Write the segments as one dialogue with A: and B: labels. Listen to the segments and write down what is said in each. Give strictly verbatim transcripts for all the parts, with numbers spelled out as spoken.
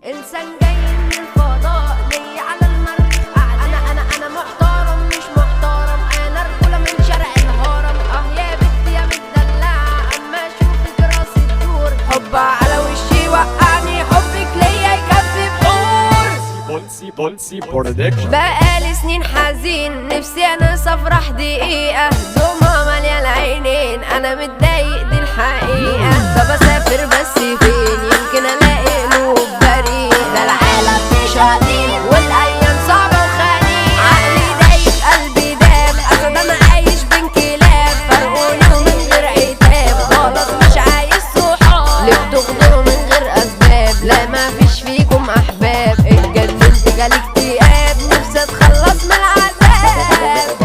A: انسان جاي من الفضاء ليا على المريخ قاعد. انا انا انا محترم مش محترم، انا رجوله من شارع الهرم. اه يا بنتي يا متدلعه اما اشوفك راسي تدور. حب على وشي وقعني، حبك ليا يكفي بحور.
B: بولسي بولسي برودكشن.
A: بقالي سنين حزين، نفسي انسى افرح دقيقه. دموع ماليه العينين، انا متضايق دي الحقيقه. طب اسافر بس فين يمكن الاقي قلوب بريئه. ده العالم مش عديل والايام صعبه وخنيقه. عقلي دايب قلبي داب، اسد انا عايش بين كلاب. فرقوني ومن غير عتاب، خلاص مش عايز صحاب. ليه بتغدروا من غير اسباب؟ لا ما فيش فيكم احباب. اتجننت جالي اكتئاب، نفسي اتخلص من العذاب.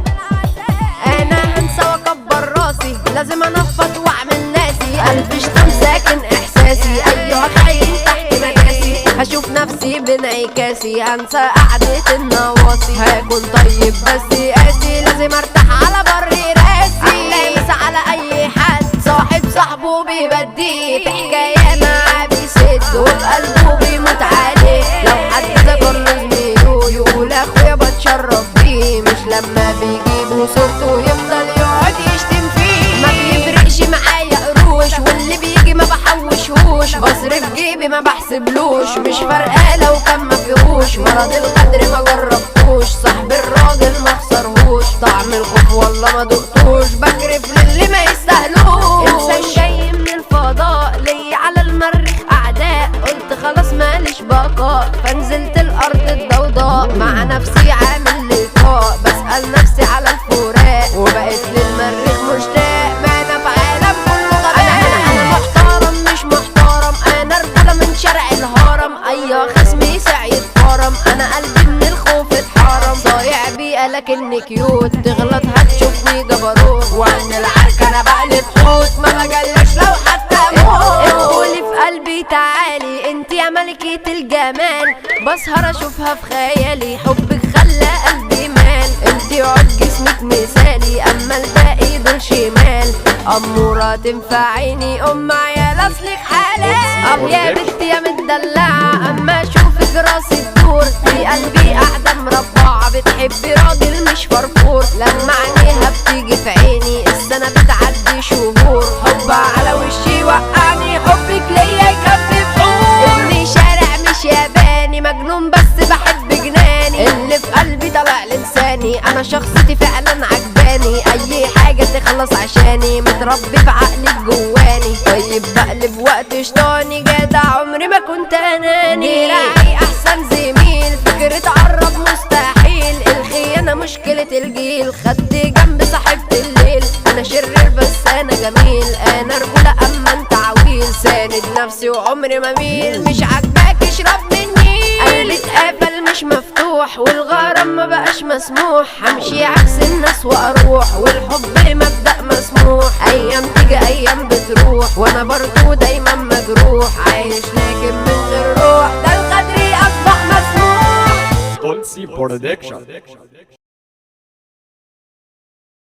A: انا هنسى واكبر راسي، لازم انفض واعمل ناسي. قلبي اشتم ساكن احساسي، ايوه خاين تحت مكاسي. هشوف نفسي بانعكاسي، هنسى قعدة النواصي. هكون طيب بس قاسي، لازم ارتاح على بر راسي. لامس على اي حد، صاحب صاحبه بيبديه. في حكاية معاه بيسد وبقلبه بيموت عليه. لو حد ذكر زميله يقول اخويا بتشرف بيه. مش لما بيجيبوا صورته يفضل يقعد يشتم فيه. ما بيفرقش معايا قروش، واللي بيجي ما بحوشهوش. بصرف جيبي ما بحسبلوش، مش فارقه لو كان ما فيهوش. مرض القدر ما جربتوش، صاحب الراجل ما خسرهوش. طعم الخوف والله ما دقتوش، بكرف للي ما يستاهلوش. انسان جاي من الفضاء ليا على المريخ اعداء. قلت خلاص ماليش بقاء، فنزلت الارض الضوضاء. مع نفسي عامل لقاء، بسأل نفسي على الفراق. وبقيت للمريخ مشتاق، ما انا في عالم كله غباء. انا انا محترم مش محترم، انا رجوله من شارع الهرم. ايوه خصمي سعيد فرم، انا قلبي من الخوف اتحرم. صايع بيئة لكني كيوت، تغلط هتشوفني جبروت. وعن العركة انا بقلب حوت، ما بجلش لو حتى اموت. ادخلي في قلبي تعالي، انت يا ملكة الجمال. بسهر اشوفها في خيالي، حبك خلى قلبي مال. انت عود جسمك مثالي، اما الباقي دول شمال. امورة تنفعيني ام عيال اصلك حلال. اه يا بنتي يا متدلعة اما اشوفك راسي تدور. في قلبي قاعدة مربعة، بتحبي راجل مش فرفور. لما عينيها بتيجي في عيني، السنة بتعدي شهور. حب على وشي وقعني، حبك ليا يكفي بحور. ابني شارع مش ياباني، مجنون بس بحب جناني. اللي في قلبي طلع لساني، انا شخصيتي فعلا عجباني. اي حاجة تخلص عشاني، متربي في عقلي جواني. طيب بقلب وقت شطاني، جدع عمري ما كنت اناني. راعي احسن زميل، فكرة عرب مستحيل. الخيانة مشكلة الجيل، خدت جنب صاحبة الليل. انا شرير بس انا جميل، انا رجولة اما انت عويل. ساند نفسي وعمري ما ميل، مش عاجباك اشرب مني. قلبي اتقفل مش مفتوح، والغرام ما بقاش مسموح. همشي عكس الناس واروح، والحب مبدأ مسموح. ايام تيجي ايام بتروح، وانا برضو دايما مجروح. عايش لكن من غير روح، ده القدر اصبح مسموح.
B: بولسي برودكشن.